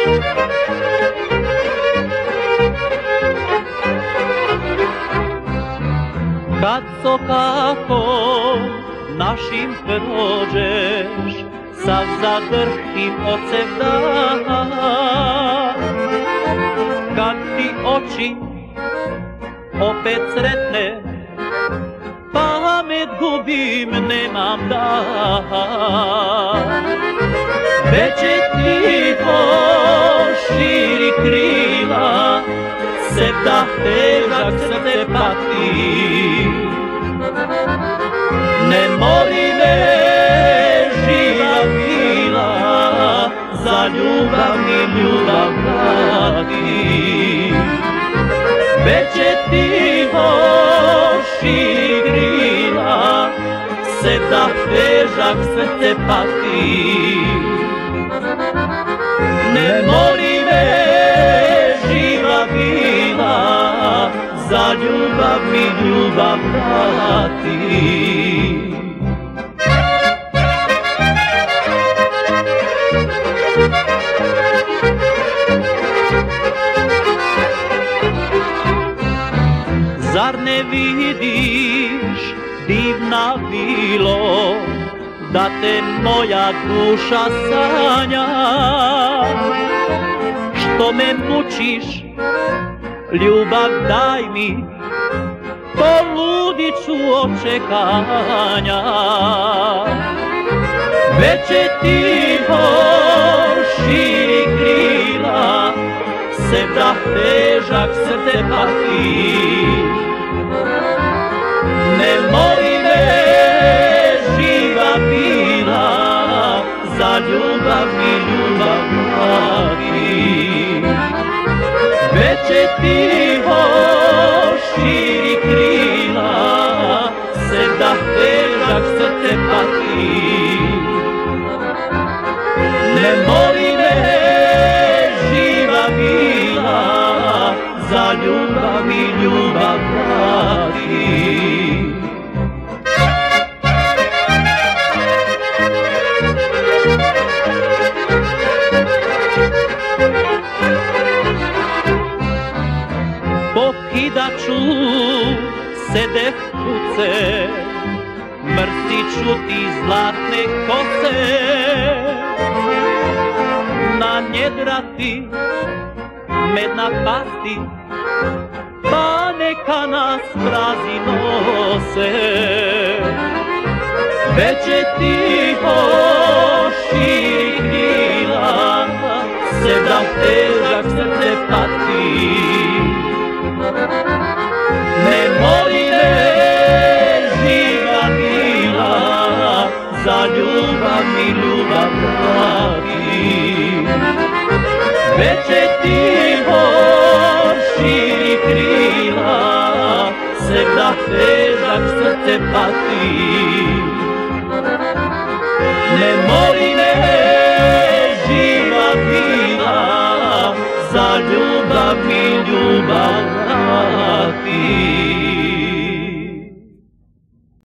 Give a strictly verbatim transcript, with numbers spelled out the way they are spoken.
Kad sokako našim prođeš, sav zadrhtim od sevda, kad ti oči opet sretne, pamet gubim, nemam daha. Već je tiho širi krila, sevda težak srce pati. Ne mori me živa bila, za ljubav mi ljubav vrati. Već je tiho širi krila, sevda težak srce pati. Ne mori me živa bila, za ljubav mi ljubav vrati. Zar ne vidiš, divna bilo, da te moja duša sanja? Što me mučiš, ljubav daj mi, poludit ću od čekanja. Već je tiho širi krila, sevda težak srce pati. Ne mori me živa bila, za ljubav mi ljubav vrati. Već je tiho širi krila, sevda težak srce pati. Ne mori me živa bila, za ljubav mi ljubav vrati. Pokidaću se devkuce, mrstiću ti zlatne kose, na njedrati medna pasti, pa neka nas mrazi nose. Već je tiho širi krila, sevda težak srce pati. Ne mori me živa bila, za ljubav mi ljubav vrati. Već je tiho širi krila, sevda težak srce pati.